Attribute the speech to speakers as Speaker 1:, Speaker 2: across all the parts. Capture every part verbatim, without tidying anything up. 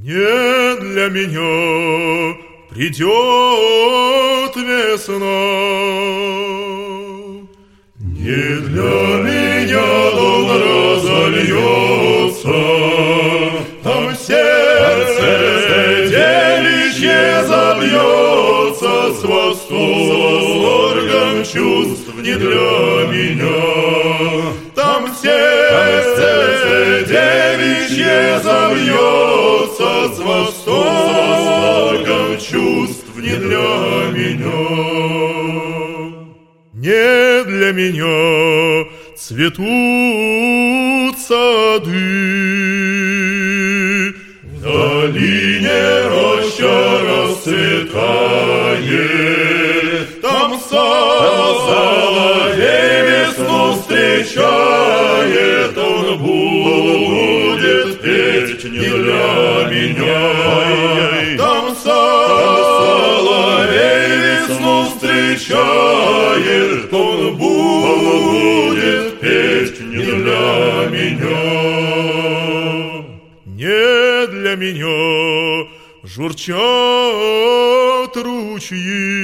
Speaker 1: Не для меня придет весна, не для меня дом разольется, там сердце девичье забьется с восторгом чувств не для меня. Там сердце девичье забьется с восторгом чувств не для меня. Не для меня цветут сады, в долине роща расцветает, там соловей весну встречает, он будет петь не для меня. Там соловей весну встречает, он будет петь не для меня. Не для меня журчат ручьи,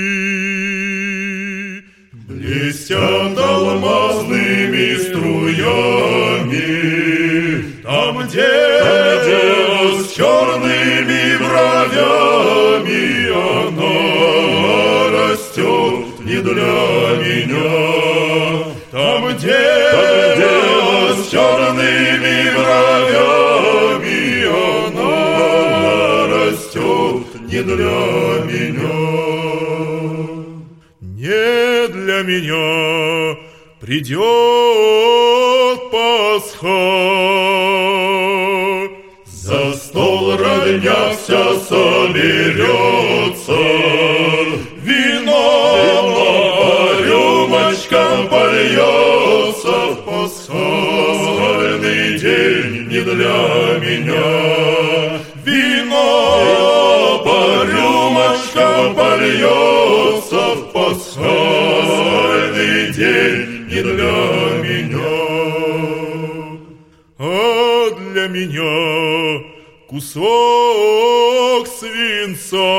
Speaker 1: блестят алмазными струями, там дева с черными бровями, она растет не для меня. Там дева с черными бровями, она растет не для меня. Не для меня придет Пасха, за стол родня вся соберется, вино по рюмочкам польется, в пасхальный день не для меня. Вино по рюмочкам польется, в пасхальный день не для меня. А для меня кусок свинца,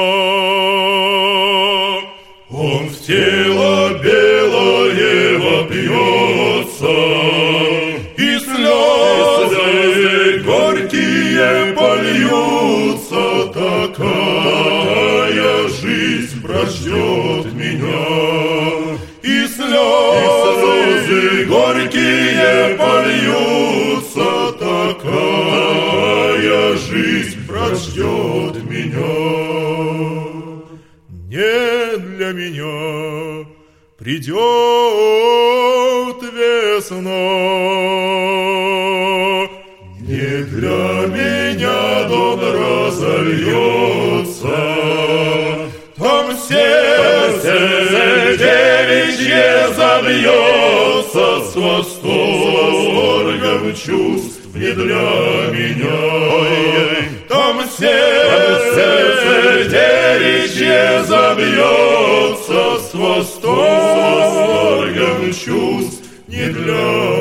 Speaker 1: он в тело белое вопьется, и слезы горькие польются, такая жизнь прождет меня. И слезы горькие польются, такая жизнь прождет меня. Не для меня придет весна, не для меня дом разольется, там сердце девичье забьется с восторгом чувств не для меня. Там сердце девичье забьется с восторгом чувств не для